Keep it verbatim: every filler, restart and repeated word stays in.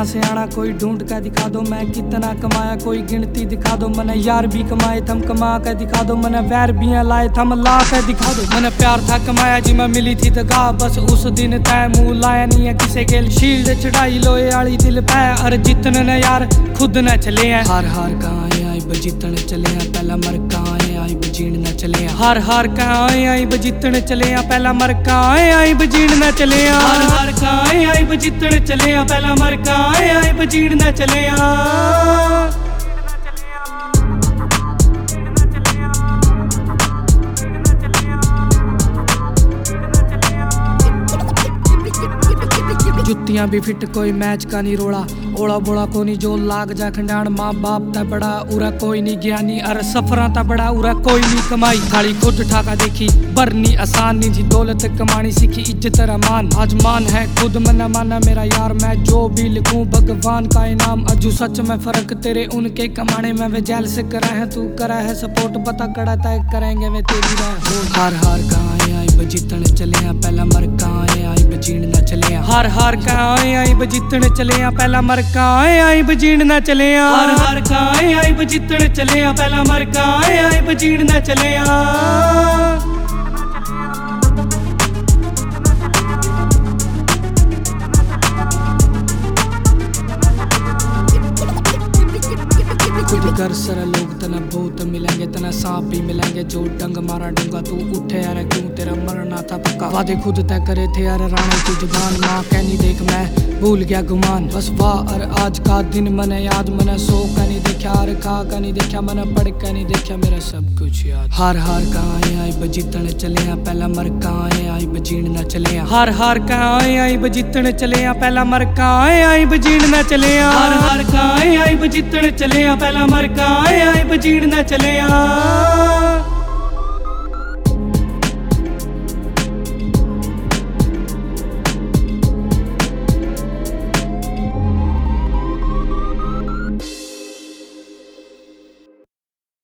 से आना कोई ढूंढ कर दिखा दो, मैं कितना कमाया कोई गिनती दिखा दो। मैंने यार भी कमाए थम कमा कर दिखा दो, मैंने वैर भी लाए थम ला कर दिखा दो। मैंने प्यार था कमाया जी मैं मिली थी दगा, बस उस दिन तय मुँह लाया नहीं है किसे गेल। शील्ड चढ़ाई लोए आली दिल पै, अरे जितने ने यार खुद न चले हैं। हार हार कहाँ आए आई बजीतने चले हैं, पहला मर कहाँ आए आई बजीण न चले हैं। हार हार कहाँ आए आई बजीतने चले हैं, पहला मर कहाँ आए आई बजीण न चले हैं। हार हार कहाँ आए आई बजीतने चले हैं, पहला मर कहाँ आए आई बजीण न चले हैं। जुत्तियां भी फिट कोई मैच का नहीं रोड़ा, ओला बोला को नहीं जो लाग जा खंडान। माँ बाप ता बड़ा उरा कोई नहीं ज्ञानी, अरे सफरा ता बड़ा उरा कोई नहीं कमाई। थाली खुद ठाका देखी बरनी आसान नहीं थी, दौलत कमानी सीखी इज्जत रमान। आज मान है खुद मना माना मेरा यार, मैं जो भी लिखूं भगवान का इनाम। अजू सच में फर्क तेरे उनके कमाने में, वे जेल से करा है तू करा है सपोर्ट, पता कड़ा तय करेंगे वे तेरी राह। हार हार कहाँ आई बजीतने चले हैं, पहला मर कहाँ आई बजीण न चले हैं। हार हार कहाँ आई बजीतने चले हैं, पहला मर कहाँ आई बजीण न चले हैं। हार हार कहाँ आई बजीतने चले हैं, पहला मर कहाँ आई बजीण न चले हैं। घर सर लोग तना बहुत मिलेंगे, तना सांप भी मिलेंगे जो डंग मारा डूंगा। तू उठे यार क्यों तेरा मरना था पक्का, वादे खुद तय करे थे यार राणे की जुबान। माँ कहनी देख मैं भूल गया गुमान, बस वाह और आज का दिन मने याद। मैंने सो का नहीं देखा और खा का नहीं देखा, मैंने पढ़ का नहीं देखा मेरा सब कुछ याद। हार हार कहाँ आई बजीतने चले हैं, पहला मर कहाँ आई बजीण न चले हैं। हार हार कहाँ आई बजीतने चले हैं, पहला मर कहाँ आई बजीण न चले हैं। हार हार कहाँ आई बजीतने चले हैं, पहला मर कहाँ आई बजीण न चले हैं।